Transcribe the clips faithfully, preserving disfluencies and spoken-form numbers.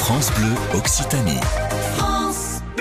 France Bleu Occitanie. France Bleu.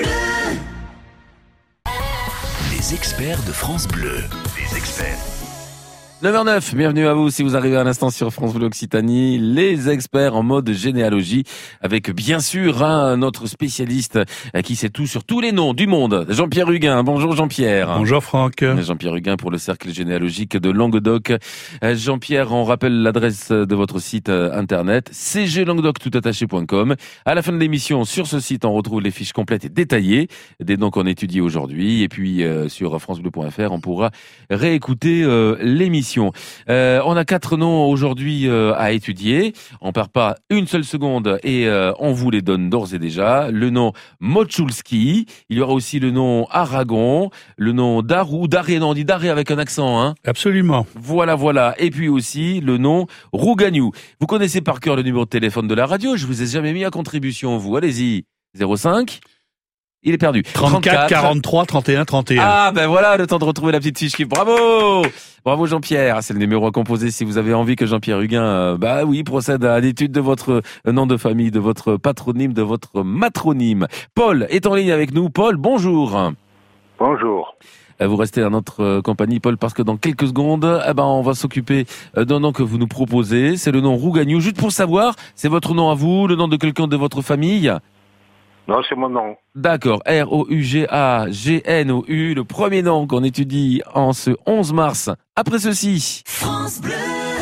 Les experts de France Bleu. Les experts. neuf heures neuf, bienvenue à vous si vous arrivez à l'instant sur France Bleu Occitanie, les experts en mode généalogie, avec bien sûr hein, notre spécialiste qui sait tout sur tous les noms du monde, Jean-Pierre Huguin. Bonjour Jean-Pierre. Bonjour Franck. Jean-Pierre Huguin pour le cercle généalogique de Languedoc. Jean-Pierre, on rappelle l'adresse de votre site internet, c g languedoc tout attaché point com. À la fin de l'émission, sur ce site, on retrouve les fiches complètes et détaillées des noms qu'on étudie aujourd'hui. Et puis euh, sur francebleu point f r, on pourra réécouter euh, l'émission. Euh, on a quatre noms aujourd'hui euh, à étudier. On perd pas une seule seconde et euh, on vous les donne d'ores et déjà. Le nom Moczulski. Il y aura aussi le nom Aragon, le nom Darou, Daré, non on dit Daré avec un accent. Hein. Absolument. Voilà, voilà. Et puis aussi le nom Rougagnou. Vous connaissez par cœur le numéro de téléphone de la radio. Je vous ai jamais mis à contribution, vous. Allez-y. zéro cinq. Il est perdu. trente-quatre, quarante-trois, trente et un, trente et un. Ah, ben voilà, le temps de retrouver la petite fiche qui... Bravo! Bravo Jean-Pierre. C'est le numéro à composer si vous avez envie que Jean-Pierre Huguin, euh, bah oui, procède à l'étude de votre nom de famille, de votre patronyme, de votre matronyme. Paul est en ligne avec nous. Paul, bonjour. Bonjour. Vous restez à notre compagnie, Paul, parce que dans quelques secondes, eh ben, on va s'occuper d'un nom que vous nous proposez. C'est le nom Rougagnou. Juste pour savoir, c'est votre nom à vous, le nom de quelqu'un de votre famille? Non, c'est mon nom. D'accord, R O U G A G N O U, le premier nom qu'on étudie en ce onze mars. Après ceci... France Bleu.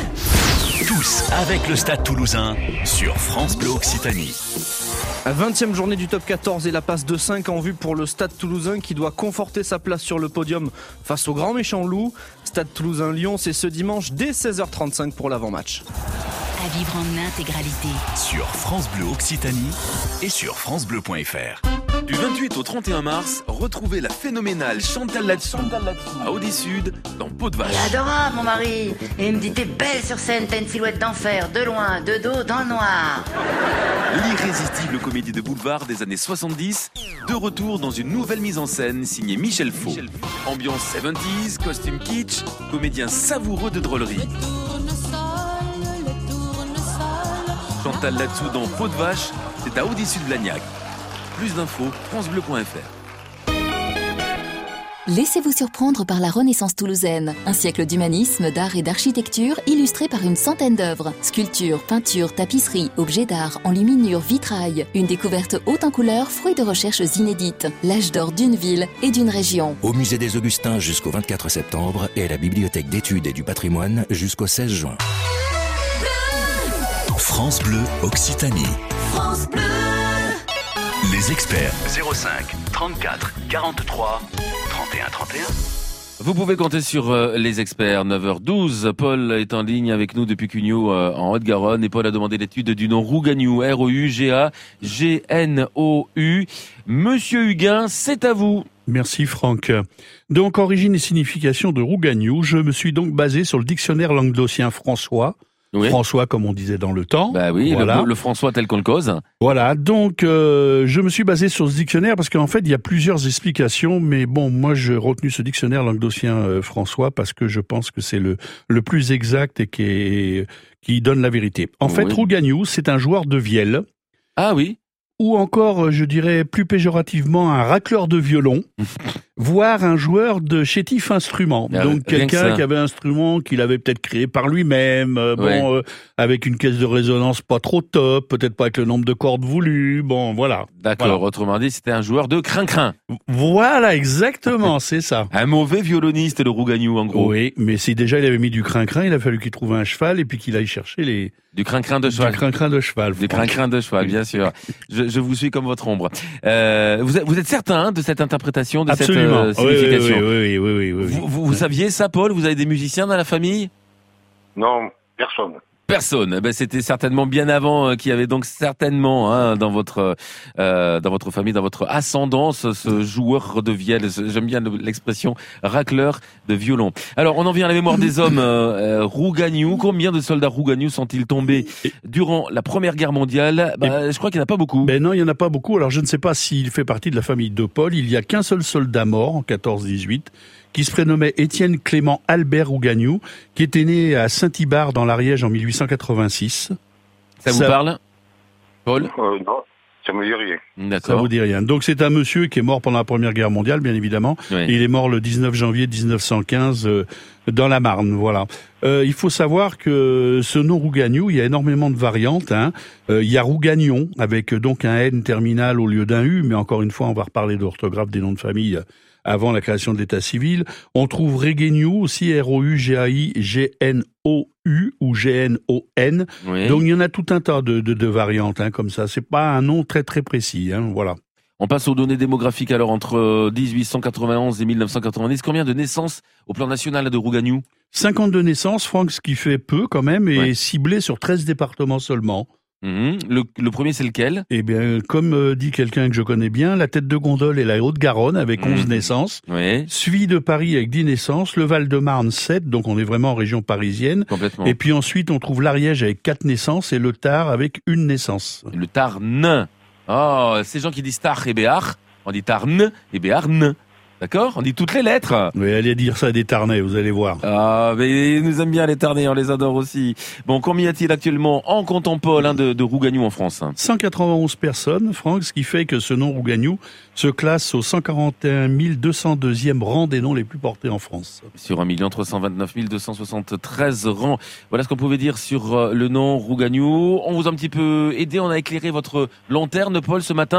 Tous avec le Stade Toulousain sur France Bleu Occitanie. vingtième journée du top quatorze et la passe de cinq en vue pour le Stade Toulousain qui doit conforter sa place sur le podium face au grand méchant loup. Stade Toulousain-Lyon, c'est ce dimanche dès seize heures trente-cinq pour l'avant-match. À vivre en intégralité sur France Bleu Occitanie et sur francebleu point f r. Du vingt-huit au trente et un mars, retrouvez la phénoménale Chantal Latsou à Audi-Sud dans Peau de Vache. Il est adorable mon mari. Et il me dit t'es belle sur scène, t'as une silhouette d'enfer, de loin, de dos, dans le noir. L'irrésistible comédie de boulevard des années soixante-dix, de retour dans une nouvelle mise en scène signée Michel Faux. Ambiance soixante-dix, costume kitsch, comédien savoureux de drôlerie. Chantal Latsou dans Peau de Vache, c'est à Audi-Sud Blagnac. Plus d'infos, francebleu point f r. Laissez-vous surprendre par la Renaissance toulousaine. Un siècle d'humanisme, d'art et d'architecture illustré par une centaine d'œuvres. Sculptures, peintures, tapisseries, objets d'art, enluminures, vitrail. Une découverte haute en couleurs, fruit de recherches inédites. L'âge d'or d'une ville et d'une région. Au musée des Augustins jusqu'au vingt-quatre septembre et à la Bibliothèque d'études et du patrimoine jusqu'au seize juin. France Bleu Occitanie. France Bleu. Les experts zéro cinq, trente-quatre, quarante-trois, trente et un, trente et un. Vous pouvez compter sur euh, les experts. neuf heures douze, Paul est en ligne avec nous depuis Cugnot euh, en Haute-Garonne et Paul a demandé l'étude du nom Rougagnou, R O U G A G N O U. Monsieur Huguin, c'est à vous. Merci Franck. Donc, origine et signification de Rougagnou, je me suis donc basé sur le dictionnaire languedocien François. Oui. François, comme on disait dans le temps. Bah oui, voilà. le, le François tel qu'on le cause. Voilà, donc euh, je me suis basé sur ce dictionnaire parce qu'en fait, il y a plusieurs explications, mais bon, moi, j'ai retenu ce dictionnaire languedocien euh, François parce que je pense que c'est le le plus exact et qui est, qui donne la vérité. En oui. fait, Rougagnou, c'est un joueur de vielle. Ah oui. Ou encore, je dirais plus péjorativement, un racleur de violon, voire un joueur de chétif instrument. Ah, donc quelqu'un qui avait un instrument qu'il avait peut-être créé par lui-même, euh, bon, ouais. euh, avec une caisse de résonance pas trop top, peut-être pas avec le nombre de cordes voulues, bon, voilà. D'accord, voilà. Autrement dit, c'était un joueur de crin-crin. Voilà, exactement, c'est ça. Un mauvais violoniste, le Rougagnou, en gros. Oui, mais si déjà il avait mis du crin-crin, il a fallu qu'il trouve un cheval et puis qu'il aille chercher les... Du crin-crin de cheval. Du crin-crin de cheval. Du crin-crin de cheval, bien sûr. Je, je vous suis comme votre ombre. Euh, vous, êtes, vous êtes certain hein, de cette interprétation, de Absolument. cette euh, signification? Oui, oui, oui, oui, oui, oui, oui. Vous, vous, vous saviez ça, Paul? Vous avez des musiciens dans la famille? Non, personne. Personne. Ben, c'était certainement bien avant euh, qu'il y avait donc certainement hein, dans votre euh, dans votre famille, dans votre ascendance, ce joueur de vielle. J'aime bien l'expression racleur de violon. Alors, on en vient à la mémoire des hommes. Euh, euh, Rougagnou. Combien de soldats Rougagnou sont-ils tombés durant la Première Guerre mondiale? Ben, je crois qu'il n'y en a pas beaucoup. Ben non, il n'y en a pas beaucoup. Alors, je ne sais pas s'il fait partie de la famille de Paul. Il n'y a qu'un seul soldat mort en quatorze dix-huit. Qui se prénommait Étienne Clément Albert Rougagnou, qui était né à Saint-Ibard dans l'Ariège en mille huit cent quatre-vingt-six. Ça vous Ça... parle, Paul? euh, Non. Ça me dit rien. D'accord. Ça vous dit rien. Donc c'est un monsieur qui est mort pendant la Première Guerre mondiale, bien évidemment. Oui. Il est mort le dix-neuf janvier mille neuf cent quinze euh, dans la Marne, voilà. Euh, il faut savoir que ce nom Rougagnou, il y a énormément de variantes. Hein. Euh, il y a Rougagnon, avec donc un N terminal au lieu d'un U, mais encore une fois, on va reparler de l'orthographe des noms de famille avant la création de l'état civil. On trouve Reguegnou aussi, R O U G A I G N O U ou G N O N. Oui. Donc il y en a tout un tas de, de, de variantes hein, comme ça. C'est pas un nom très très précis. Hein, voilà. On passe aux données démographiques alors entre dix-huit cent quatre-vingt-onze et mille neuf cent quatre-vingt-dix. Combien de naissances au plan national de Rougagnou ? cinquante-deux naissances, Franck, ce qui fait peu quand même, et ouais. ciblé sur treize départements seulement. Mmh. Le, le premier, c'est lequel ? Eh bien, comme euh, dit quelqu'un que je connais bien, la tête de gondole est la Haute-Garonne avec mmh. onze naissances, oui. suivi de Paris avec dix naissances, le Val-de-Marne sept, donc on est vraiment en région parisienne. Complètement. Et puis ensuite, on trouve l'Ariège avec quatre naissances et le Tarn avec une naissance. Le Tarn. Oh, ces gens qui disent Tar et Béar, on dit Tarn et Béarn. D'accord ? On dit toutes les lettres. Oui, allez dire ça à des Tarnais, vous allez voir. Ah, mais ils nous aiment bien les Tarnais, on les adore aussi. Bon, combien y a-t-il actuellement en comptant Paul hein, de, de Rougagnou en France ? cent quatre-vingt-onze personnes, Franck, ce qui fait que ce nom Rougagnou se classe au cent quarante et un mille deux cent deuxième rang des noms les plus portés en France. Sur un million trois cent vingt-neuf mille deux cent soixante-treize rangs. Voilà ce qu'on pouvait dire sur le nom Rougagnou. On vous a un petit peu aidé, on a éclairé votre lanterne, Paul, ce matin ?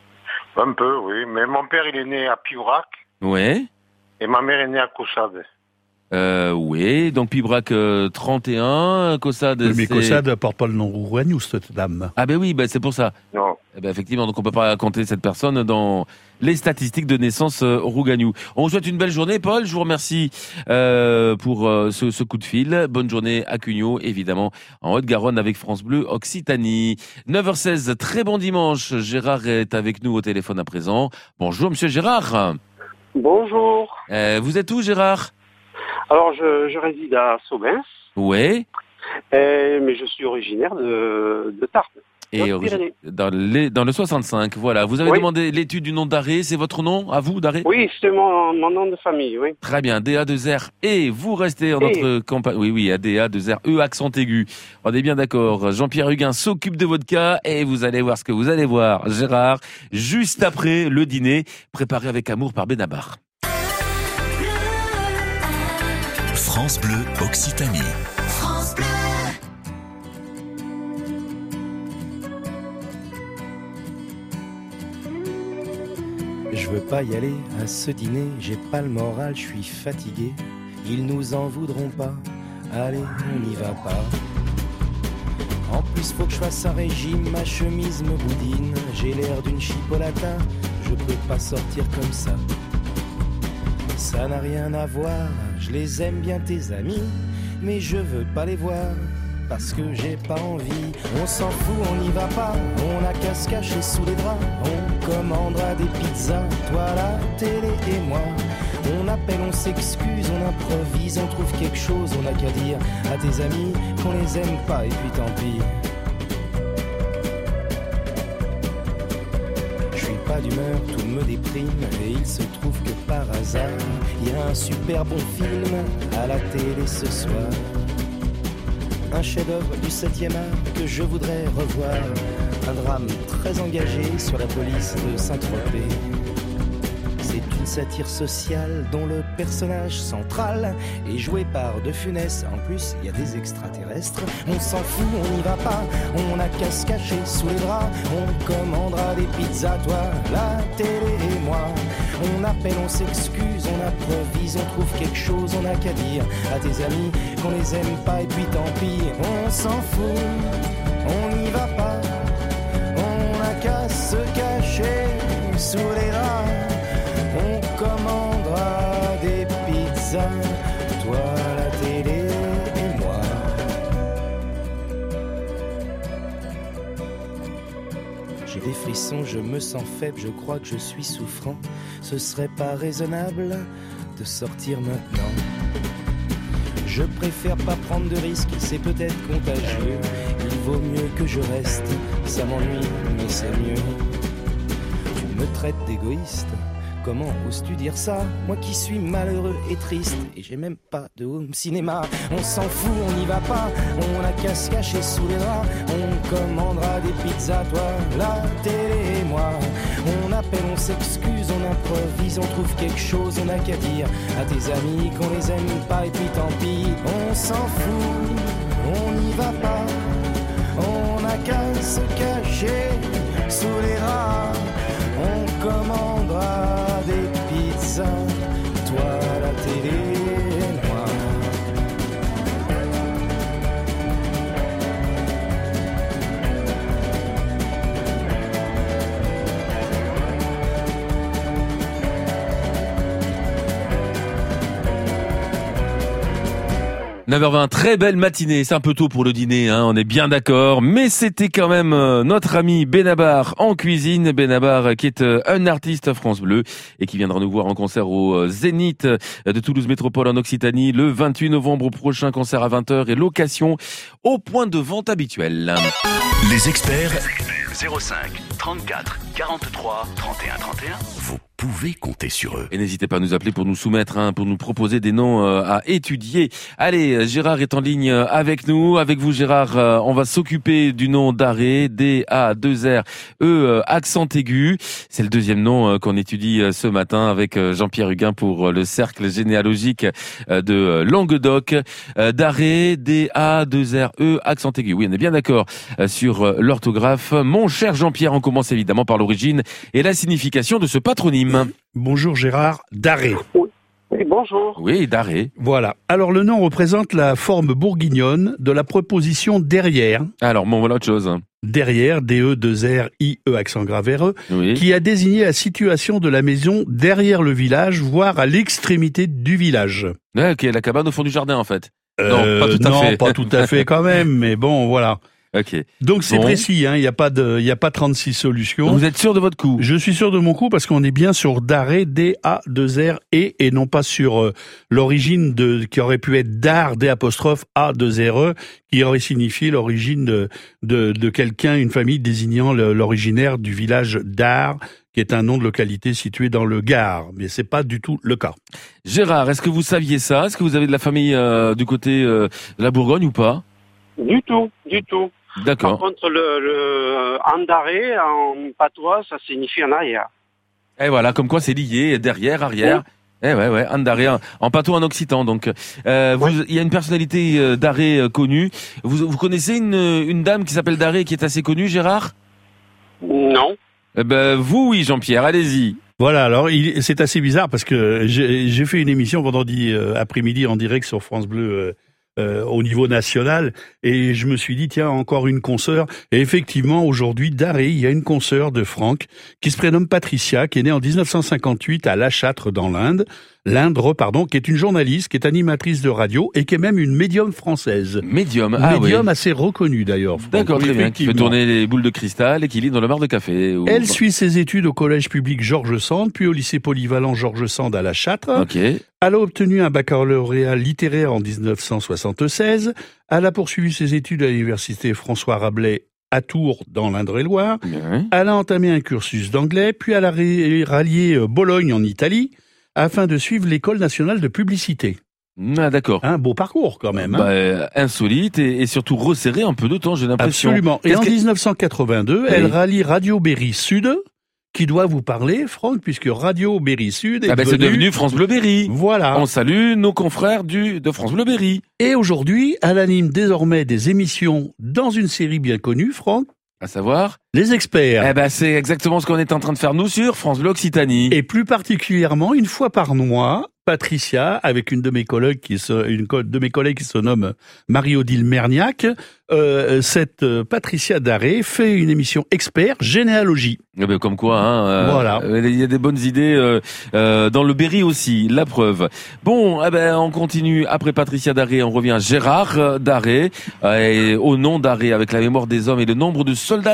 Un peu, oui. Mais mon père, il est né à Pibrac. Ouais. Et ma mère est née à Caussade. Euh, oui, donc Pibrac euh, trente et un, Caussade. Oui, mais c'est... Caussade ne porte pas le nom Rougagnou, cette dame. Ah ben oui, ben c'est pour ça. Non. Eh ben effectivement, donc on peut pas compter cette personne dans les statistiques de naissance euh, Rougagnou. On vous souhaite une belle journée, Paul. Je vous remercie euh, pour euh, ce, ce coup de fil. Bonne journée à Cugnot, évidemment, en Haute-Garonne avec France Bleu Occitanie. neuf heures seize, très bon dimanche. Gérard est avec nous au téléphone à présent. Bonjour, monsieur Gérard. Bonjour. Euh, vous êtes où, Gérard ? Alors, je, je réside à Saubens. Ouais. Euh, mais je suis originaire de, de Tarbes. Et dans, les, dans le soixante-cinq, voilà. Vous avez oui. demandé l'étude du nom d'Arrêt, c'est votre nom, à vous, d'Arrêt ? Oui, c'est mon, mon nom de famille, oui. Très bien, D A deux R, et vous restez en notre campagne. Oui, oui, D A deux R, E, accent aigu. On est bien d'accord. Jean-Pierre Huguin s'occupe de votre cas, et vous allez voir ce que vous allez voir, Gérard, juste après le dîner, préparé avec amour par Benabar. France Bleu Occitanie. France Bleu. Je veux pas y aller à ce dîner, j'ai pas le moral, je suis fatigué. Ils nous en voudront pas, allez, on n'y va pas. En plus, faut que je fasse un régime, ma chemise me boudine. J'ai l'air d'une chipolata, je peux pas sortir comme ça. Ça n'a rien à voir, je les aime bien tes amis, mais je veux pas les voir. Parce que j'ai pas envie, on s'en fout, on n'y va pas. On a qu'à se cacher sous les draps. On commandera des pizzas, toi la télé et moi. On appelle, on s'excuse, on improvise, on trouve quelque chose. On a qu'à dire à tes amis qu'on les aime pas et puis tant pis. Je suis pas d'humeur, tout me déprime. Et il se trouve que par hasard, il y a un super bon film à la télé ce soir. Un chef-d'œuvre du septième art que je voudrais revoir. Un drame très engagé sur la police de Saint-Tropez. C'est une satire sociale dont le personnage central est joué par De Funès. En plus, il y a des extraterrestres. On s'en fout, on n'y va pas. On a qu'à se cacher sous les draps. On commandera des pizzas, toi, la télé et moi. On appelle, on s'excuse, on improvise, on trouve quelque chose, on a qu'à dire à tes amis qu'on les aime pas et puis tant pis, on s'en fout, on n'y va pas, on a qu'à se cacher sous les draps, on commandera des pizzas, toi la télé et moi. J'ai des frissons, je me sens faible, je crois que je suis souffrant. Ce serait pas raisonnable de sortir maintenant. Je préfère pas prendre de risques, c'est peut-être contagieux. Il vaut mieux que je reste, ça m'ennuie, mais c'est mieux. Tu me traites d'égoïste, Comment oses-tu dire ça? Moi qui suis malheureux et triste, et j'ai même pas de home cinéma. On s'en fout, on n'y va pas, on a qu'à se cacher sous les draps. On commandera des pizzas, toi, la télé et moi. On appelle, on s'excuse, on improvise, on trouve quelque chose, on a qu'à dire à tes amis qu'on les aime pas, et puis tant pis. On s'en fout, on n'y va pas, on a qu'à se cacher sous les draps. On commandera des pizzas, toi la télé et moi. neuf heures vingt, très belle matinée, c'est un peu tôt pour le dîner, hein, on est bien d'accord, mais c'était quand même euh, notre ami Benabar en cuisine, Benabar qui est euh, un artiste France Bleu et qui viendra nous voir en concert au euh, Zénith de Toulouse Métropole en Occitanie le vingt-huit novembre prochain, concert à vingt heures et location au point de vente habituel. Les experts, zéro cinq, trente-quatre, quarante-trois, trente et un, trente et un. Vous pouvez compter sur eux. Et n'hésitez pas à nous appeler pour nous soumettre, hein, pour nous proposer des noms euh, à étudier. Allez, Gérard est en ligne avec nous. Avec vous, Gérard, euh, on va s'occuper du nom d'Arré, D A deux R E, euh, accent aigu. C'est le deuxième nom euh, qu'on étudie euh, ce matin avec euh, Jean-Pierre Huguin pour euh, le cercle généalogique euh, de euh, Languedoc. Euh, D'Arré, D A deux R E, accent aigu. Oui, on est bien d'accord euh, sur euh, l'orthographe. Mon cher Jean-Pierre, on commence évidemment par l'origine et la signification de ce patronyme. Bonjour Gérard, D'Arré. Oui, bonjour. Oui, D'Arré. Voilà. Alors le nom représente la forme bourguignonne de la préposition derrière. Alors bon, voilà autre chose. Derrière, D E deux R I E accent grave R E, Oui. qui a désigné la situation de la maison derrière le village, voire à l'extrémité du village. Ouais, ok, la cabane au fond du jardin en fait. Euh, non, pas tout à non, fait. pas tout à fait quand même, mais bon, voilà. Ok. Donc c'est Bon. précis, hein, il n'y a pas de, il y a pas trente-six solutions. Vous êtes sûr de votre coup? Je suis sûr de mon coup parce qu'on est bien sur D'Arré, D A deux R E, et non pas sur euh, l'origine de, qui aurait pu être Dar, D apostrophe A deux R E, qui aurait signifié l'origine de, de, de quelqu'un, une famille désignant le, l'originaire du village d'Ar, qui est un nom de localité situé dans le Gard. Mais c'est pas du tout le cas. Gérard, est-ce que vous saviez ça? Est-ce que vous avez de la famille euh, du côté euh, de la Bourgogne ou pas? Du tout, du tout. Par D'accord. contre, le, le andaré en patois, ça signifie en arrière. Et voilà, comme quoi c'est lié, derrière, arrière. Eh ouais, ouais, Andaré, en, en patois en occitan. Donc, euh, vous, il y a une personnalité euh, d'Arré euh, connue. Vous, vous connaissez une, une dame qui s'appelle D'Arré qui est assez connue, Gérard? Non. Eh ben, vous, oui, Jean-Pierre, allez-y. Voilà, alors il, c'est assez bizarre parce que j'ai, j'ai fait une émission vendredi euh, après-midi en direct sur France Bleu euh, euh, au niveau national et je me suis dit tiens, encore une consoeur. Et effectivement, aujourd'hui, D'Arré, il y a une consoeur de Franck qui se prénomme Patricia, qui est née en dix-neuf cent cinquante-huit à La Châtre dans l'Inde. L'Indre, pardon, qui est une journaliste, qui est animatrice de radio et qui est même une médium française. Médium, ah médium oui. assez reconnue d'ailleurs. Franck. D'accord, Oui, très bien. Qui fait effectivement. tourner les boules de cristal et qui lit dans le mar de café. Ou... Elle suit ses études au collège public Georges Sand, puis au lycée polyvalent Georges Sand à La Châtre. Ok. Elle a obtenu un baccalauréat littéraire en dix-neuf cent soixante-seize. Elle a poursuivi ses études à l'université François Rabelais à Tours, dans l'Indre-et-Loire. Bien. Elle a entamé un cursus d'anglais, puis elle a ré- rallié euh, Bologne en Italie, afin de suivre l'école nationale de publicité. Ah, d'accord. Un beau parcours quand même. Hein. Bah, euh, insolite et, et surtout resserré un peu de temps, j'ai l'impression. Absolument. Et Qu'est-ce en que- dix-neuf cent quatre-vingt-deux, Oui. elle rallie Radio Berry Sud, qui doit vous parler, Franck, puisque Radio Berry Sud est Ah ben, c'est devenue- devenu France Bleu Berry. Voilà. On salue nos confrères du de France Bleu Berry. Et aujourd'hui, elle anime désormais des émissions dans une série bien connue, Franck, À savoir, Les Experts. eh ben c'est exactement ce qu'on est en train de faire nous sur France Bleu Occitanie. Et plus particulièrement, une fois par mois, Patricia, avec une de mes collègues qui se, une co- de mes collègues qui se nomme Marie-Odile Merniac, euh, cette euh, Patricia D'Arré fait une émission expert généalogie. Eh ben, comme quoi, hein, euh, Voilà. euh, il y a des bonnes idées euh, euh, dans le Berry aussi, la preuve. Bon, eh ben on continue après Patricia D'Arré, on revient à Gérard euh, D'Arré, euh, et au nom d'Arré avec la mémoire des hommes et le nombre de soldats d'Arré. Donc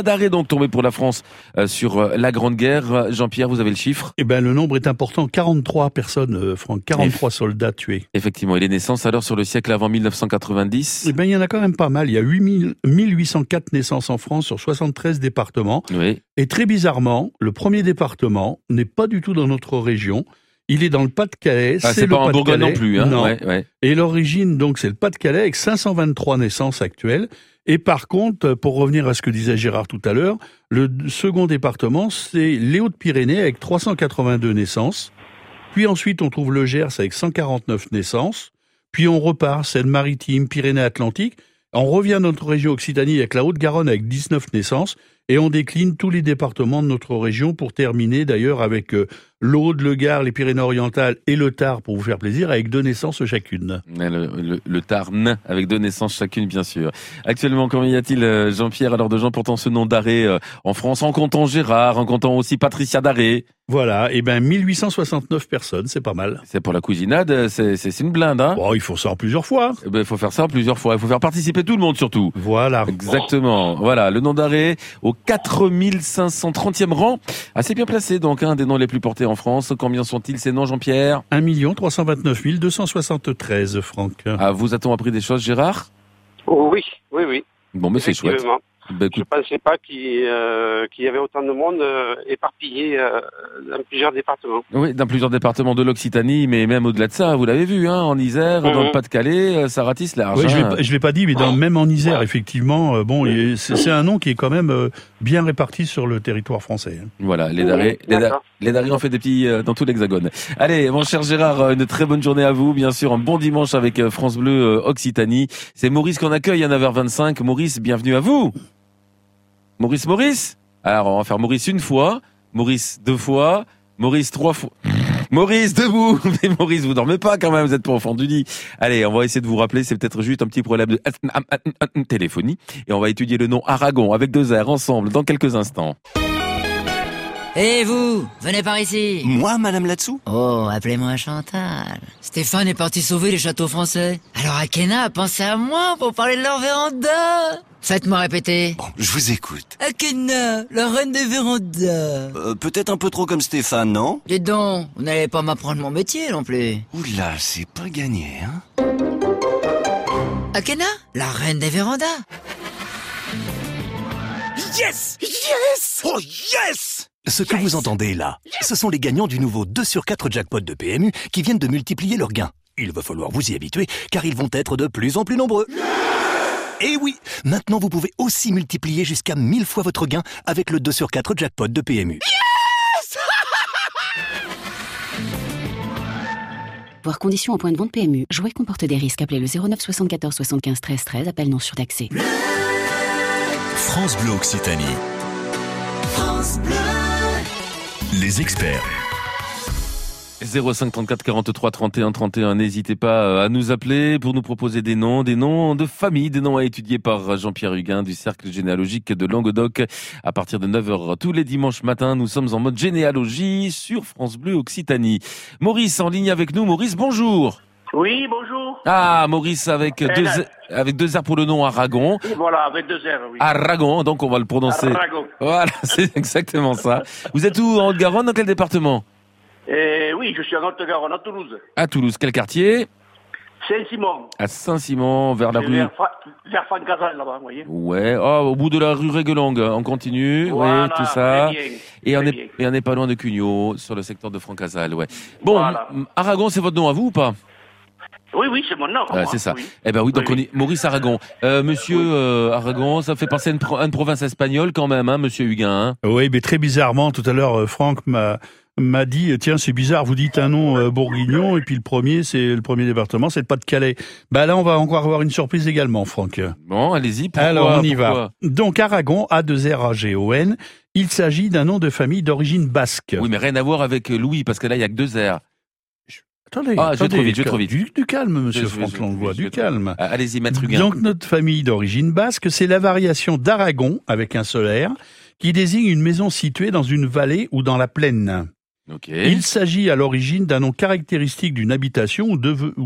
tombé pour la France euh, sur euh, la Grande Guerre. Jean-Pierre, vous avez le chiffre? Eh ben, le nombre est important. quarante-trois personnes, euh, Franck. quarante-trois Eff- soldats tués. Effectivement. Et les naissances, alors, sur le siècle avant mille neuf cent quatre-vingt-dix? Eh ben, il y en a quand même pas mal. Il y a mille huit cent quatre naissances en France sur soixante-treize départements. Oui. Et très bizarrement, le premier département n'est pas du tout dans notre région. Il est dans le Pas-de-Calais. Ah, c'est, c'est pas le en Bourgogne non plus, hein. Non. Ouais, ouais. Et l'origine, donc, c'est le Pas-de-Calais avec cinq cent vingt-trois naissances actuelles. Et par contre, pour revenir à ce que disait Gérard tout à l'heure, le second département, c'est les Hautes-Pyrénées avec trois cent quatre-vingt-deux naissances. Puis ensuite, on trouve le Gers avec cent quarante-neuf naissances. Puis on repart, Seine-Maritime, Pyrénées-Atlantiques. On revient à notre région Occitanie avec la Haute-Garonne avec dix-neuf naissances. Et on décline tous les départements de notre région pour terminer d'ailleurs avec euh, l'Aude, le Gard, les Pyrénées-Orientales et le Tarn pour vous faire plaisir avec deux naissances chacune. Le, le, le Tarn avec deux naissances chacune bien sûr. Actuellement, combien y a-t-il, Jean-Pierre, alors de gens portant ce nom d'Arrée euh, en France, en comptant Gérard, en comptant aussi Patricia d'Arrée? Voilà, et ben mille huit cent soixante-neuf personnes, c'est pas mal. C'est pour la cousinade, c'est, c'est, c'est une blinde, hein. Bon, il faut ça en plusieurs fois. Eh ben, il faut faire ça en plusieurs fois. Il faut faire participer tout le monde surtout. Voilà. Exactement. Oh. Voilà, le nom d'Arrée au quatre mille cinq cent trentième rang. Assez bien placé donc, un hein, des noms les plus portés en France. Combien sont-ils ces noms, Jean-Pierre? un million trois cent vingt-neuf mille deux cent soixante-treize, Franck. Ah, vous a-t-on appris des choses, Gérard? Oh, oui, oui, oui. Bon, mais c'est chouette. Ben, je ne pensais pas qu'il, euh, qu'il y avait autant de monde euh, éparpillé euh, dans plusieurs départements. Oui, dans plusieurs départements de l'Occitanie, mais même au-delà de ça, vous l'avez vu, hein, en Isère, mmh. dans le Pas-de-Calais, ça ratisse large. Oui, hein. je ne l'ai pas dit, mais dans, même en Isère, effectivement, euh, bon, c'est, c'est un nom qui est quand même euh, bien réparti sur le territoire français. Hein. Voilà, les Darés, mmh, les, da- les Darés ont fait des petits euh, dans tout l'Hexagone. Allez, mon cher Gérard, une très bonne journée à vous, bien sûr, un bon dimanche avec euh, France Bleu euh, Occitanie. C'est Maurice qu'on accueille à neuf heures vingt-cinq. Maurice, bienvenue à vous. Maurice, Maurice. Alors, on va faire Maurice une fois, Maurice deux fois, Maurice trois fois. Maurice, debout. Mais Maurice, vous dormez pas quand même, vous êtes pas au fond du lit. Allez, on va essayer de vous rappeler, c'est peut-être juste un petit problème de téléphonie. Et on va étudier le nom Aragon avec deux R ensemble dans quelques instants. Et vous, venez par ici. Moi, Madame Latsou? Oh, appelez-moi Chantal. Stéphane est parti sauver les châteaux français. Alors Akena a pensé à moi pour parler de leur véranda. Faites-moi répéter. Bon, je vous écoute. Akena, la reine des vérandas. Euh, peut-être un peu trop comme Stéphane, non? Dites donc, vous n'allez pas m'apprendre mon métier non plus. Oula, c'est pas gagné, hein? Akena, la reine des vérandas. Yes! Yes! Oh yes! Ce que yes. vous entendez là, yes. ce sont les gagnants du nouveau deux sur quatre jackpot de P M U qui viennent de multiplier leurs gains. Il va falloir vous y habituer car ils vont être de plus en plus nombreux. Et oui, maintenant vous pouvez aussi multiplier jusqu'à mille fois votre gain avec le deux sur quatre jackpot de P M U. Yes! Voir conditions au point de vente P M U. Jouer comporte des risques. Appelez le zéro neuf soixante-quatorze soixante-quinze treize treize. Appel non surtaxé. France Bleu Occitanie. France Bleu. Les experts. zéro cinq trente-quatre quarante-trois trente et un trente et un, n'hésitez pas à nous appeler pour nous proposer des noms, des noms de famille, des noms à étudier par Jean-Pierre Huguin du Cercle généalogique de Languedoc. À partir de neuf heures tous les dimanches matins, nous sommes en mode généalogie sur France Bleu Occitanie. Maurice en ligne avec nous. Maurice, bonjour. Oui, bonjour. Ah, Maurice avec Et deux là. avec deux R pour le nom Aragon. Et voilà, avec deux R, oui. Aragon, donc on va le prononcer. Aragon. Voilà, c'est exactement ça. Vous êtes où, en Haute-Garonne, dans quel département? Et oui, je suis en Haute-Garonne, à Toulouse. À Toulouse, quel quartier? Saint-Simon. À Saint-Simon, vers la C'est rue... Vers, Fra... vers Francazal, là-bas, vous voyez. Ouais, oh, au bout de la rue Réguelangue, on continue, Voilà, oui, tout ça. très bien, et, on très est, bien. et on n'est pas loin de Cugnot, sur le secteur de Francazal, ouais. Bon, Voilà. M- Aragon, c'est votre nom à vous ou pas? Oui, oui, c'est mon nom. Ah, moi, c'est ça. oui. Eh ben oui, donc Oui, on est Maurice Aragon. Euh, monsieur Oui. euh, Aragon, ça fait penser à une, pro- à une province espagnole quand même, hein, monsieur Huguin. Hein. Oui, mais très bizarrement, tout à l'heure, euh, Franck m'a m'a dit, tiens, c'est bizarre, vous dites un nom euh, bourguignon, et puis le premier, c'est le premier département, c'est le Pas-de-Calais. Bah là, on va encore avoir une surprise également, Franck. Bon, allez-y. Pourquoi, Alors, on y pourquoi va. Donc, Aragon, A deux R A G O N, il s'agit d'un nom de famille d'origine basque. Oui, mais rien à voir avec Louis, parce que là, il y a que deux R. Attendez, Ah, je vais attendez, trop vite, je vais trop vite. Du, du calme, monsieur Je- je- Franck je- Langlois, je- du je- calme. Ah, allez-y, maître Huguin. Donc, notre famille d'origine basque, c'est la variation d'Aragon, avec un seul R, qui désigne une maison située dans une vallée ou dans la plaine. Ok. Il s'agit à l'origine d'un nom caractéristique d'une habitation ou, de, ou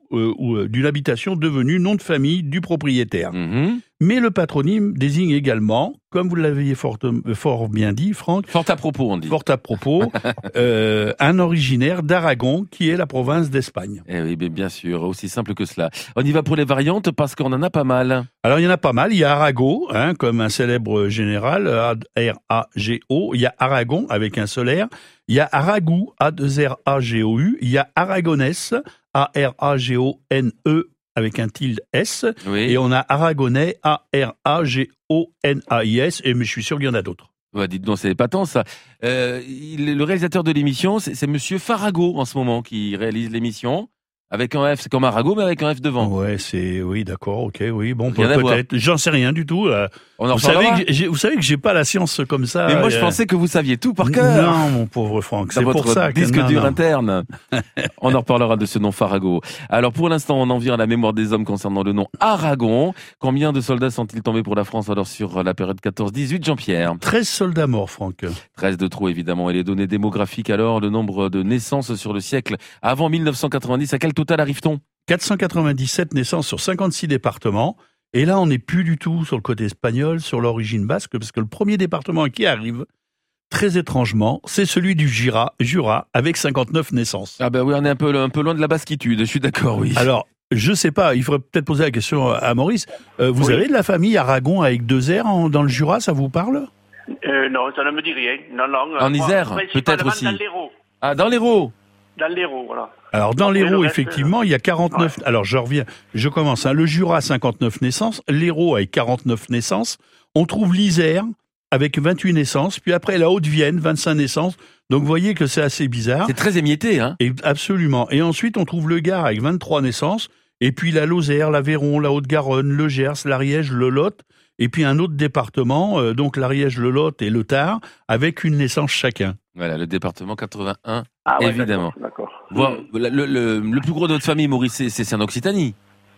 euh, ou euh, d'une habitation devenue nom de famille du propriétaire. Mmh. Mais le patronyme désigne également, comme vous l'aviez fort, fort bien dit, Franck. Fort à propos, on dit. Fort à propos, euh, un originaire d'Aragon, qui est la province d'Espagne. Eh oui, bien sûr, aussi simple que cela. On y va pour les variantes parce qu'on en a pas mal. Alors, il y en a pas mal. Il y a Arago, hein, comme un célèbre général, R A G O. Il y a Aragon, avec un seul R. Il y a Aragou, A deux R A G O U. Il y a Aragonès, A R A G O N E, avec un tilde S. Oui. Et on a Aragonais, A R A G O N A I S. Et mais je suis sûr qu'il y en a d'autres. Ouais, dites donc, c'est épatant ça. Euh, il, le réalisateur de l'émission, c'est, c'est Monsieur Farago en ce moment qui réalise l'émission. Avec un F, c'est comme Arago, mais avec un F devant. Ouais, c'est, oui, d'accord, ok, oui, bon, Rien à voir. peut-être. J'en sais rien du tout. Euh, On en vous, savez reparlera. que j'ai, vous savez que j'ai pas la science comme ça. Mais moi, je euh, pensais que vous saviez tout par cœur. Non, mon pauvre Franck, c'est Dans pour votre ça que. disque non, dur non. interne. On en reparlera de ce nom Farago. Alors, pour l'instant, on en vient à la mémoire des hommes concernant le nom Aragon. Combien de soldats sont-ils tombés pour la France alors sur la période quatorze dix-huit, Jean-Pierre? treize soldats morts, Franck. treize de trop, évidemment. Et les données démographiques alors, le nombre de naissances sur le siècle avant mille neuf cent quatre-vingt-dix, à quel total arrive-t-on? quatre cent quatre-vingt-dix-sept naissances sur cinquante-six départements. Et là, on n'est plus du tout sur le côté espagnol, sur l'origine basque, parce que le premier département qui arrive, très étrangement, c'est celui du Jura, Jura, avec cinquante-neuf naissances. Ah ben oui, on est un peu, un peu loin de la basquitude, je suis d'accord, oui. Alors, je sais pas, il faudrait peut-être poser la question à Maurice. Euh, vous Oui. avez de la famille Aragon avec deux R en- dans le Jura, ça vous parle? Euh, non, ça ne me dit rien. Non, non. En euh, moi, Isère, principalement peut-être aussi. Dans l'Hérault. Ah, dans l'Hérault. Dans l'Hérault, voilà. Alors, dans Après, le l'Hérault, reste, effectivement, il y a quarante-neuf... ouais. Alors, je reviens, je commence. Hein. Le Jura, cinquante-neuf naissances. L'Hérault, avec quarante-neuf naissances. On trouve l'Isère, avec vingt-huit naissances. Puis après, la Haute-Vienne, vingt-cinq naissances. Donc, vous voyez que c'est assez bizarre. C'est très émietté, hein. Et, absolument. Et ensuite, on trouve le Gard, avec vingt-trois naissances. Et puis, la Lozère, l'Aveyron, la Haute-Garonne, le Gers, l'Ariège, le Lot. Et puis, un autre département, euh, donc l'Ariège, le Lot et le Tarn, avec une naissance chacun. Voilà, le département quatre-vingt-un, Ah ouais, évidemment. D'accord. d'accord. Bon, le, le, le, le plus gros de votre famille, Maurice, c'est, c'est en Occitanie.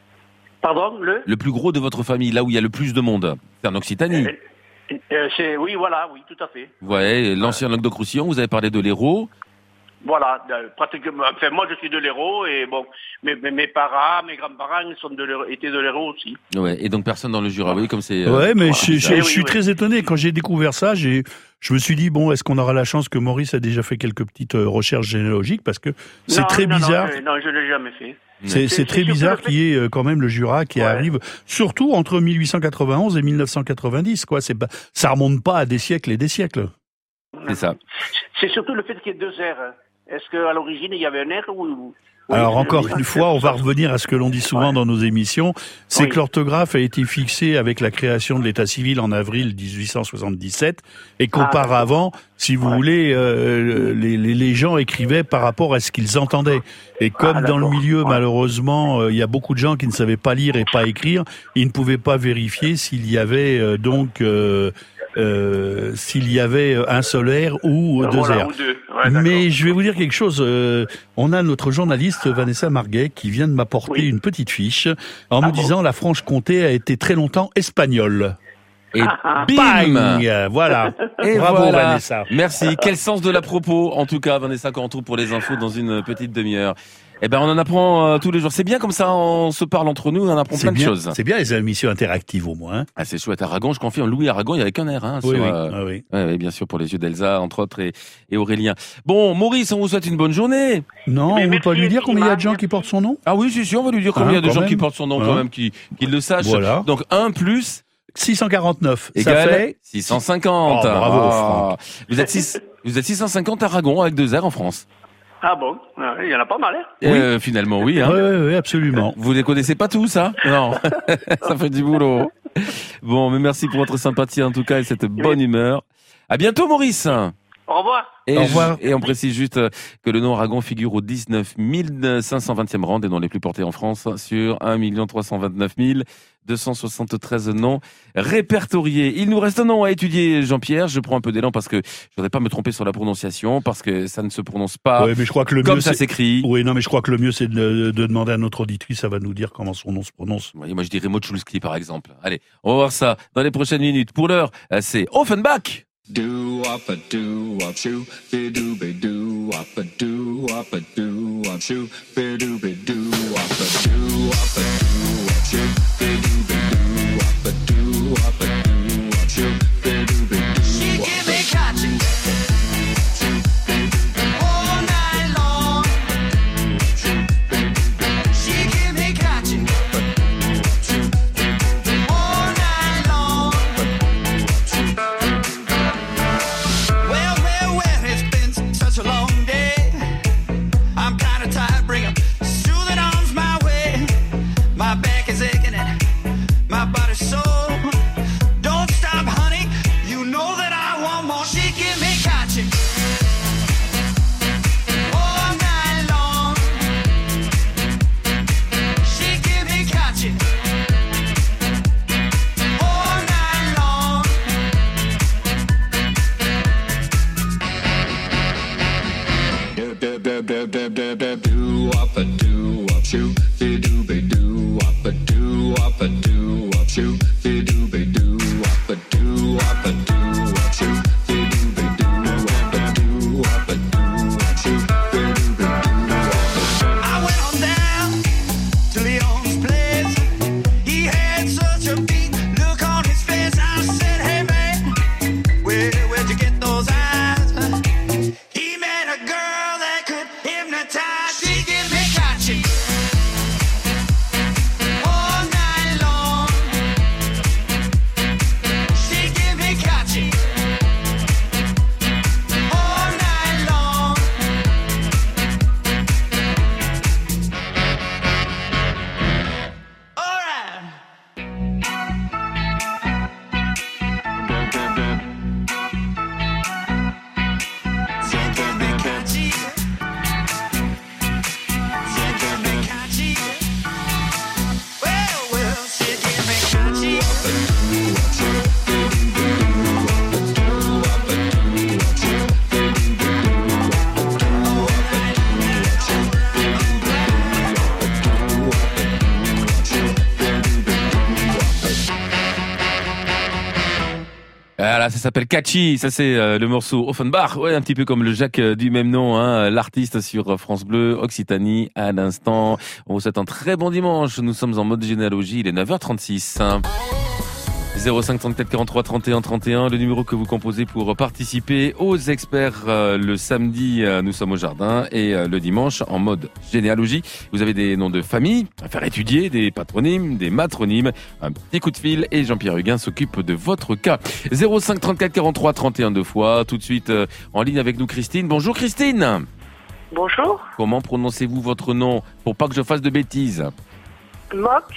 Pardon, le Le plus gros de votre famille, là où il y a le plus de monde, c'est en Occitanie. Euh, euh, c'est, oui, voilà, oui, tout à fait. Ouais, l'ancien Languedoc-Roussillon, vous avez parlé de l'Hérault. Voilà, euh, pratiquement. Enfin, moi, je suis de l'Hérault et bon, mes, mes, mes parents, mes grands-parents sont de l'Hérault, étaient de l'Hérault aussi. Ouais, et donc personne dans le Jura, vous voyez comme c'est... euh, Ouais, mais voilà, je, je- bizarre. je Eh oui, suis oui. très étonné. Quand j'ai découvert ça, j'ai, je me suis dit, bon, est-ce qu'on aura la chance que Maurice a déjà fait quelques petites euh, recherches généalogiques? Parce que c'est Non, très non, bizarre. Non, je, non, je ne l'ai jamais fait. C'est, C'est- c'est c'est très surtout bizarre le fait- qu'il y ait euh, quand même le Jura qui Ouais. arrive, surtout entre mille huit cent quatre-vingt-onze et mille neuf cent quatre-vingt-dix, quoi. C'est pas, ça remonte pas à des siècles et des siècles. C'est ça. C'est surtout le fait qu'il y ait deux R. Est-ce qu'à l'origine, il y avait un R ou... ou- Alors oui, encore oui, une oui. fois, on va revenir à ce que l'on dit souvent Ouais. dans nos émissions, c'est Oui. que l'orthographe a été fixée avec la création de l'État civil en avril dix-huit cent soixante-dix-sept, et qu'auparavant, si vous Ouais. voulez, euh, les, les, les gens écrivaient par rapport à ce qu'ils entendaient. Et comme Ah, dans le d'accord. milieu, Ouais. malheureusement, euh, il y a beaucoup de gens qui ne savaient pas lire et pas écrire, ils ne pouvaient pas vérifier s'il y avait euh, donc euh, euh, s'il y avait un seul R ou deux Voilà, R. ou deux. Ouais, d'accord. Mais je vais vous dire quelque chose. euh, on a notre journaliste Vanessa Marguet qui vient de m'apporter Oui. une petite fiche en Ah me bon disant la Franche-Comté a été très longtemps espagnole. Et Ah, bim Bang Voilà. Et Bravo voilà. Vanessa. Merci. Quel sens de la propos, en tout cas, Vanessa, qu'on retrouve pour les infos dans une petite demi-heure. Eh ben, on en apprend euh, tous les jours. C'est bien comme ça, on se parle entre nous, on en apprend C'est plein bien, de choses. c'est bien les émissions interactives au moins. hein. Ah, c'est chouette. Aragon, je confirme. Louis Aragon, il y avait qu'un R, hein, Oui, sur, oui, euh, ah oui. ouais, ouais, bien sûr, pour les yeux d'Elsa, entre autres, et, et Aurélien. Bon, Maurice, on vous souhaite une bonne journée. Non, Mais on ne veut merci pas lui dire combien il y a de gens infiniment. qui portent son nom? Ah oui, c'est sûr, on va lui dire combien Hein, il y a de quand gens même. qui portent son nom, quand Hein. même, qui, qui le sachent. Voilà. Donc, un plus six cent quarante-neuf. Ça égale fait six cent cinquante. Oh, bravo, Ah. Franck. Vous êtes six, vous êtes six cent cinquante Aragon avec deux R en France. Ah bon, Ouais, il y en a pas mal, hein. Euh, finalement, oui, hein. Oui, oui, oui, absolument. Vous les connaissez pas tous, hein? Non. Ça fait du boulot. Bon, mais merci pour votre sympathie, en tout cas, et cette bonne humeur. À bientôt, Maurice. Au revoir. Et, Au revoir. je- et on précise juste euh, que le nom Aragon figure au dix-neuf mille cinq cent vingtième rang des noms les plus portés en France sur un million trois cent vingt-neuf mille deux cent soixante-treize noms répertoriés. Il nous reste un nom à étudier, Jean-Pierre. Je prends un peu d'élan parce que je voudrais pas me tromper sur la prononciation, parce que ça ne se prononce pas Ouais, mais je crois que le comme mieux, ça c'est- s'écrit. Oui, non, mais je crois que le mieux, c'est de, de demander à notre auditrice, ça va nous dire comment son nom se prononce. Oui, moi je dirais Mochulski par exemple. Allez, on va voir ça dans les prochaines minutes. Pour l'heure, euh, c'est Offenbach. Do up a do up shoo, be do be do up a do up a do up shoo, be do be do up a do up a do up shoo, be do be do up a do up a do up shoo, be do be do. She give me catching all night long. She give me catching all night long. Well, well, well, it's been such a long day. I'm kinda tired, bring 'em soothing arms my way. My back is aching and my body's sore. Don't stop, honey, you know that I want more. She give me catching all night long. She give me catching all night long. Do do do do do do do do up a do up shoo, be do be do up a do up a do up shoo, be do be do up a do up a do up shoo, be do be do up a do up a do up shoo, be do be do up a. I went on down to Leon's place. He had such a beat look on his face. I said, hey man, where where'd you get those eyes? He met a girl that could hypnotize. She give me catching all night long. She give me catching all night long. All right. She give me catchy. She give me catchy. Well, well, she give me catchy. Voilà, ça s'appelle Catchy, ça c'est euh, le morceau Offenbach, ouais, un petit peu comme le Jacques euh, du même nom, hein, l'artiste sur France Bleu, Occitanie, à l'instant. On vous souhaite un très bon dimanche, nous sommes en mode généalogie, il est neuf heures trente-six. zéro cinq trente-quatre quarante-trois trente et un trente et un, le numéro que vous composez pour participer aux experts. Euh, le samedi, euh, nous sommes au jardin et euh, le dimanche, en mode généalogie, vous avez des noms de famille à faire étudier, des patronymes, des matronymes, un petit coup de fil et Jean-Pierre Huguin s'occupe de votre cas. zéro cinq trente-quatre quarante-trois trente et un deux fois. Tout de suite euh, en ligne avec nous Christine. Bonjour Christine. Bonjour. Comment prononcez-vous votre nom pour pas que je fasse de bêtises? Mok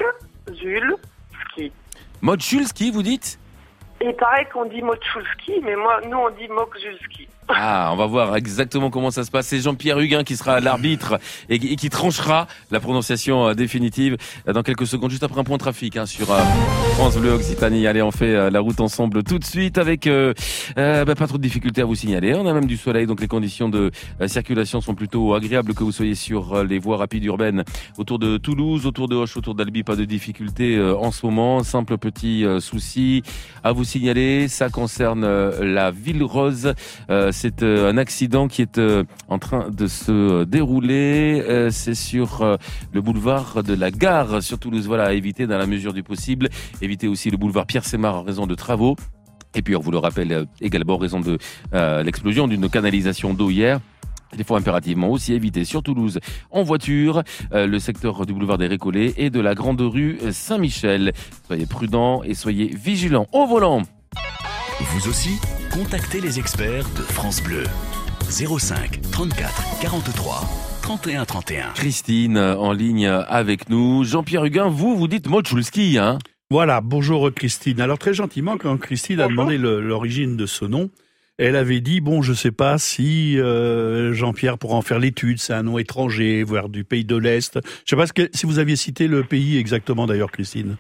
Zulski. Moczulski, vous dites? Il paraît qu'on dit Moczulski, mais moi, nous, on dit Mokzulski. Ah, on va voir exactement comment ça se passe. C'est Jean-Pierre Huguin qui sera l'arbitre et qui, et qui tranchera la prononciation euh, définitive euh, dans quelques secondes, juste après un point de trafic hein, sur euh, France Bleu Occitanie. Allez, on fait euh, la route ensemble tout de suite avec euh, euh, bah, pas trop de difficultés à vous signaler. On a même du soleil, donc les conditions de euh, circulation sont plutôt agréables, que vous soyez sur euh, les voies rapides urbaines autour de Toulouse, autour de Auch, autour d'Albi. Pas de difficultés euh, en ce moment. Simple petit euh, souci à vous signaler, ça concerne euh, la Ville Rose. Euh, c'est euh, un accident qui est euh, en train de se dérouler. Euh, c'est sur euh, le boulevard de la Gare sur Toulouse. Voilà, à éviter dans la mesure du possible. Évitez aussi le boulevard Pierre-Sémar en raison de travaux. Et puis, on vous le rappelle euh, également en raison de euh, l'explosion d'une canalisation d'eau hier. Il faut impérativement aussi éviter sur Toulouse en voiture euh, le secteur du boulevard des Récollets et de la grande rue Saint-Michel. Soyez prudents et soyez vigilants au volant. Vous aussi, contactez les experts de France Bleu. zéro cinq trente-quatre quarante-trois trente et un trente et un. Christine en ligne avec nous. Jean-Pierre Huguin, vous, vous dites Moczulski, hein? Voilà, bonjour Christine. Alors très gentiment, quand Christine a demandé le, l'origine de ce nom, elle avait dit, bon, je sais pas si euh, Jean-Pierre pourra en faire l'étude, c'est un nom étranger, voire du pays de l'Est. Je sais pas ce que, si vous aviez cité le pays exactement d'ailleurs, Christine.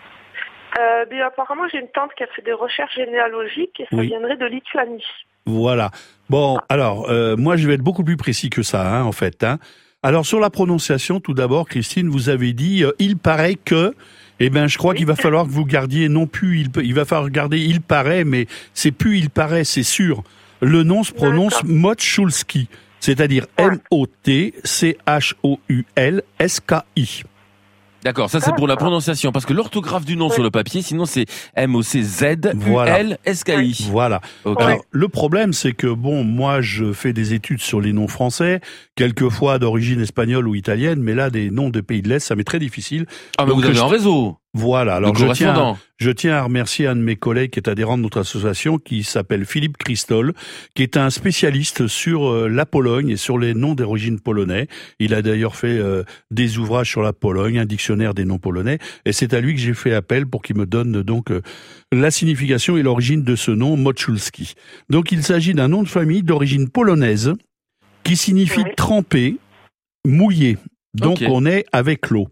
Euh, bien, apparemment, j'ai une tante qui a fait des recherches généalogiques et ça Oui. viendrait de Lituanie. Voilà. Bon, alors, euh, moi, je vais être beaucoup plus précis que ça, hein, en fait. Hein. Alors, sur la prononciation, tout d'abord, Christine, vous avez dit, euh, il paraît que, Eh ben, je crois qu'il va falloir que vous gardiez non plus, il, il va falloir garder il paraît, mais c'est plus il paraît, c'est sûr. Le nom se prononce Motschulski, c'est-à-dire M O T C H O U L S K I. D'accord, ça c'est pour la prononciation, parce que l'orthographe du nom oui. sur le papier, sinon c'est M O C Z U L S K I. Voilà. Okay. Alors, le problème, c'est que, bon, moi, je fais des études sur les noms français, quelquefois d'origine espagnole ou italienne, mais là, des noms de pays de l'Est, ça m'est très difficile. Ah, mais Donc, vous avez je... un réseau. Voilà, alors je tiens, à, je tiens à remercier un de mes collègues qui est adhérent de notre association, qui s'appelle Philippe Christol, qui est un spécialiste sur euh, la Pologne et sur les noms d'origine polonais. Il a d'ailleurs fait euh, des ouvrages sur la Pologne, un dictionnaire des noms polonais, et c'est à lui que j'ai fait appel pour qu'il me donne donc euh, la signification et l'origine de ce nom, Motschulski. Donc il s'agit d'un nom de famille d'origine polonaise qui signifie oui. tremper, mouiller. Donc okay. on est avec l'eau.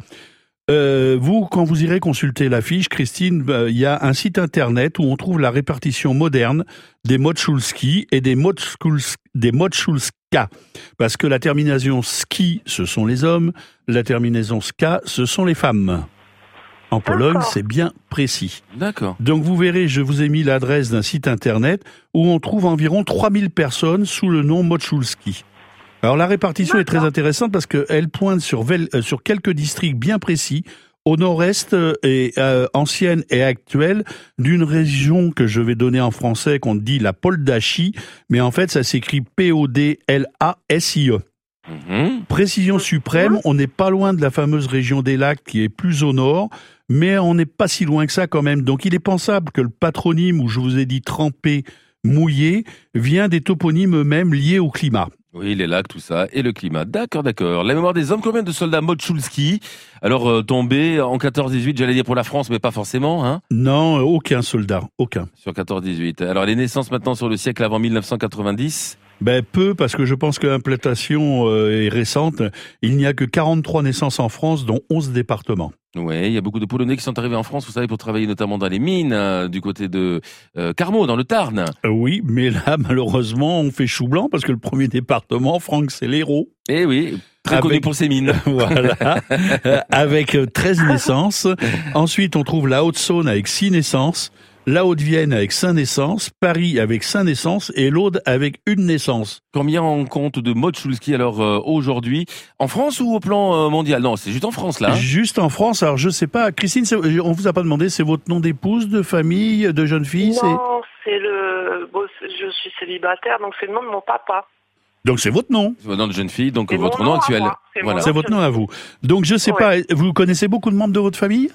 Euh, vous, quand vous irez consulter la fiche, Christine, il euh, y a un site internet où on trouve la répartition moderne des Motschulski et des Motschulska, des Motschulska, parce que la terminaison ski, ce sont les hommes, la terminaison ska, ce sont les femmes. En Pologne, c'est bien précis. D'accord. Donc vous verrez, je vous ai mis l'adresse d'un site internet où on trouve environ trois mille personnes sous le nom Motschulski. Alors la répartition est très intéressante parce qu'elle pointe sur, vel, euh, sur quelques districts bien précis, au nord-est euh, et euh, ancienne et actuelle, d'une région que je vais donner en français qu'on dit la Poldachie, mais en fait ça s'écrit P O D L A S I E. Mmh. Précision suprême, on n'est pas loin de la fameuse région des lacs qui est plus au nord, mais on n'est pas si loin que ça quand même. Donc il est pensable que le patronyme où je vous ai dit trempé, mouillé, vient des toponymes eux-mêmes liés au climat. Oui, les lacs, tout ça, et le climat. D'accord, d'accord. La mémoire des hommes, combien de soldats Motschulski alors euh, tombés en quatorze dix-huit, j'allais dire pour la France, mais pas forcément, hein? Non, aucun soldat, aucun. Sur quatorze dix-huit. Alors les naissances maintenant sur le siècle avant mille neuf cent quatre-vingt-dix? Ben peu, parce que je pense que l'implantation euh, est récente. Il n'y a que quarante-trois naissances en France, dont onze départements. Oui, il y a beaucoup de Polonais qui sont arrivés en France, vous savez, pour travailler notamment dans les mines, euh, du côté de euh, Carmaux, dans le Tarn. Euh, oui, mais là, malheureusement, on fait chou blanc, parce que le premier département, Franck, c'est l'Hérault. Eh oui, très avec, connu pour ses mines. Voilà, avec treize naissances. Ensuite, on trouve la Haute-Saône avec six naissances. La Haute-Vienne avec cinq naissances, Paris avec cinq naissances et l'Aude avec une naissance. Combien on compte de Motschulski alors euh, aujourd'hui, en France ou au plan euh, mondial? Non, c'est juste en France là. Hein, juste en France. Alors je sais pas, Christine, on vous a pas demandé, c'est votre nom d'épouse, de famille, de jeune fille? Non, c'est, c'est le. Bon, je suis célibataire, donc c'est le nom de mon papa. Donc c'est votre nom. C'est votre nom de jeune fille, donc c'est votre nom, nom actuel. C'est, voilà. C'est votre nom à vous. Donc je sais ouais. pas, vous connaissez beaucoup de membres de votre famille?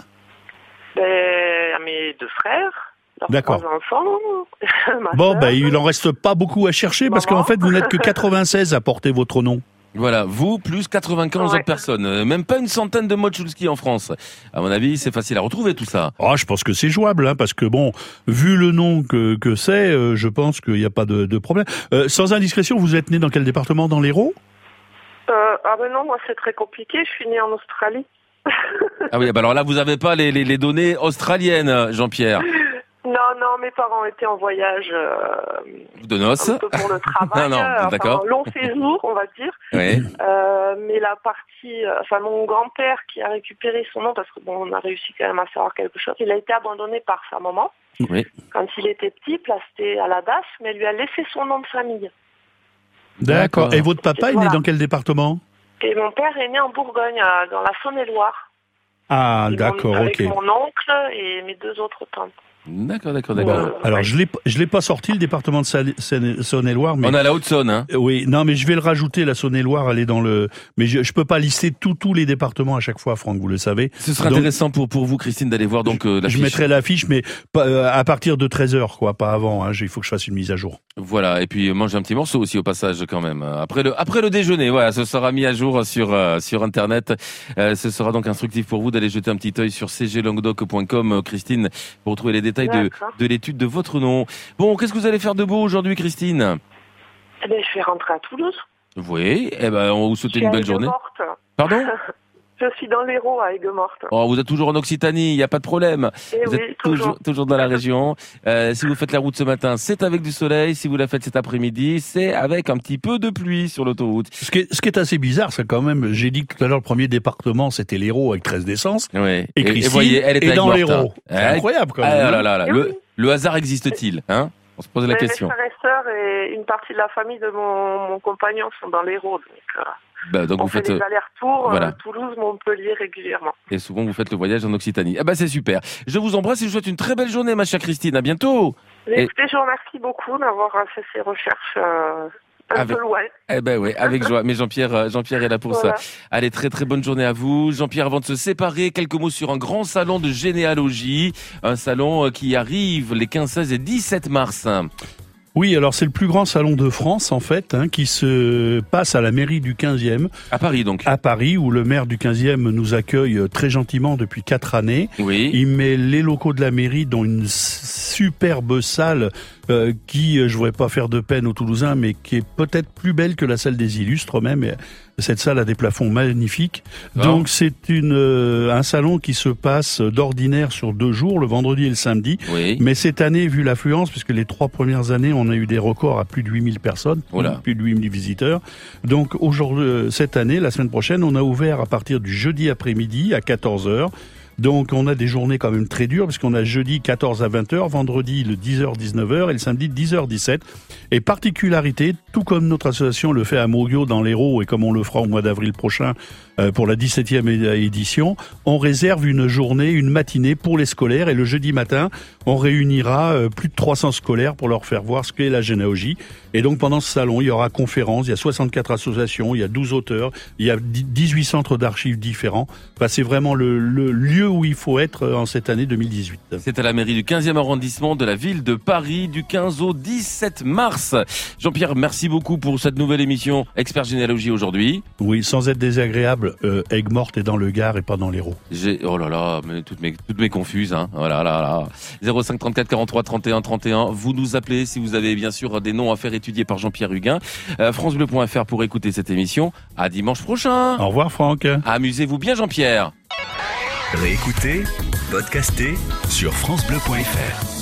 Ben, mes deux frères. D'accord. Enfants, bon, ben, bah, il en reste pas beaucoup à chercher Maman. Parce qu'en fait, vous n'êtes que quatre-vingt-seize à porter votre nom. Voilà, vous plus quatre-vingt-quinze ouais. autres personnes. Euh, même pas une centaine de Motschulski en France. À mon avis, c'est facile à retrouver tout ça. Oh, je pense que c'est jouable, hein, parce que bon, vu le nom que, que c'est, euh, je pense qu'il n'y a pas de, de problème. Euh, sans indiscrétion, vous êtes né dans quel département? Dans l'Hérault? euh, Ah ben non, moi c'est très compliqué, je suis né en Australie. Ah oui, bah alors là, vous n'avez pas les, les, les données australiennes, Jean-Pierre. Non, non, mes parents étaient en voyage euh, de noces. Un peu pour le travail, non, non, enfin, d'accord. long séjour, on va dire. Oui. Euh, mais la partie, enfin mon grand-père qui a récupéré son nom, parce que bon, on a réussi quand même à savoir quelque chose, il a été abandonné par sa maman. Oui. Quand il était petit, placé à la D A S, mais lui a laissé son nom de famille. D'accord. Et votre papa, Et il voilà. est dans quel département? Et mon père est né en Bourgogne, dans la Saône-et-Loire. Ah, et d'accord, mon, avec ok. Avec mon oncle et mes deux autres tantes. D'accord, d'accord, d'accord. Euh, alors, je l'ai, je l'ai pas sorti, le département de Saône-et-Loire. Mais... On a la Haute-Saône, hein. Oui, non, mais je vais le rajouter, la Saône-et-Loire, elle est dans le... Mais je, je peux pas lister tous tous les départements à chaque fois, Franck, vous le savez. Ce sera donc, intéressant pour, pour vous, Christine, d'aller voir donc euh, la je fiche. Je mettrai la fiche, mais pas, euh, à partir de treize heures, quoi, pas avant, hein, il faut que je fasse une mise à jour. Voilà, et puis mange un petit morceau aussi au passage quand même. Après le, après le déjeuner, voilà, ce sera mis à jour sur, euh, sur Internet. Euh, ce sera donc instructif pour vous d'aller jeter un petit œil sur c g languedoc point com, Christine, pour retrouver les détails de, de l'étude de votre nom. Bon, qu'est-ce que vous allez faire de beau aujourd'hui, Christine? Eh ben, je vais rentrer à Toulouse. Oui, eh ben, on vous souhaite une belle journée. Morte. Pardon? Je suis dans l'Hérault à Aigues-Mortes. Oh, vous êtes toujours en Occitanie, il n'y a pas de problème. Et vous oui, êtes toujours. toujours, toujours dans la région. Euh, si vous faites la route ce matin, c'est avec du soleil. Si vous la faites cet après-midi, c'est avec un petit peu de pluie sur l'autoroute. Ce qui est, ce qui est assez bizarre, c'est quand même, j'ai dit que tout à l'heure, le premier département, c'était l'Hérault avec treize d'essence. Oui. Et, Et, Christine et voyez, elle est est dans Aigues-Mortes, l'Hérault. hein. C'est incroyable quand même. Ah là là là. Et Le, oui. le hasard existe-t-il, hein? On se pose la Mais question. Mes frères et sœurs et une partie de la famille de mon, mon compagnon sont dans l'Hérault. Donc, euh, Bah, donc on vous fait faites, des allers-retours voilà. euh, Toulouse, Montpellier régulièrement. et souvent vous faites le voyage en Occitanie. Ah bah c'est super. Je vous embrasse et je vous souhaite une très belle journée, ma chère Christine. À bientôt. Mais Et- écoutez, je vous remercie beaucoup d'avoir fait ces recherches euh, un Avec- peu loin. Eh ben oui, avec joie. Mais Jean-Pierre, euh, Jean-Pierre est là pour Voilà. ça. Allez, très très bonne journée à vous. Jean-Pierre, avant de se séparer, quelques mots sur un grand salon de généalogie. Un salon euh, qui arrive les quinze, seize et dix-sept mars. Oui, alors c'est le plus grand salon de France, en fait, hein, qui se passe à la mairie du quinzième. À Paris, donc. À Paris, où le maire du quinzième nous accueille très gentiment depuis quatre années. Oui. Il met les locaux de la mairie dans une superbe salle euh, qui, je ne voudrais pas faire de peine aux Toulousains, mais qui est peut-être plus belle que la salle des Illustres même. Et cette salle a des plafonds magnifiques. Ah. Donc c'est une euh, un salon qui se passe d'ordinaire sur deux jours, le vendredi et le samedi. Oui. Mais cette année, vu l'affluence, puisque les trois premières années, on a eu des records à plus de huit mille personnes, Voilà. plus de huit mille visiteurs. Donc aujourd'hui, euh, cette année, la semaine prochaine, on a ouvert à partir du jeudi après-midi à quatorze heures. Donc on a des journées quand même très dures, puisqu'on a jeudi quatorze à vingt heures, vendredi le dix heures dix-neuf heures et le samedi dix heures dix-sept. Et particularité, tout comme notre association le fait à Moguio dans l'Hérault et comme on le fera au mois d'avril prochain euh, pour la dix-septième édition, on réserve une journée, une matinée pour les scolaires et le jeudi matin, on réunira euh, plus de trois cents scolaires pour leur faire voir ce qu'est la généalogie. Et donc pendant ce salon, il y aura conférences, il y a soixante-quatre associations, il y a douze auteurs, il y a dix-huit centres d'archives différents. Enfin, c'est vraiment le, le lieu où il faut être en cette année deux mille dix-huit. C'est à la mairie du quinzième arrondissement de la ville de Paris du quinze au dix-sept mars. Jean-Pierre, merci beaucoup pour cette nouvelle émission Expert Généalogie aujourd'hui. Oui, sans être désagréable, euh, Aigues-Mortes est dans le Gard et pas dans l'Hérault. J'ai, oh là là, mais toutes mes, toutes mes confuses, hein. Voilà, là, là. zéro cinq trente-quatre quarante-trois trente et un trente et un. Vous nous appelez si vous avez bien sûr des noms à faire étudier par Jean-Pierre Huguin. Euh, francebleu point f r pour écouter cette émission. À dimanche prochain. Au revoir, Franck. Amusez-vous bien, Jean-Pierre. Réécoutez, podcastez sur francebleu point f r.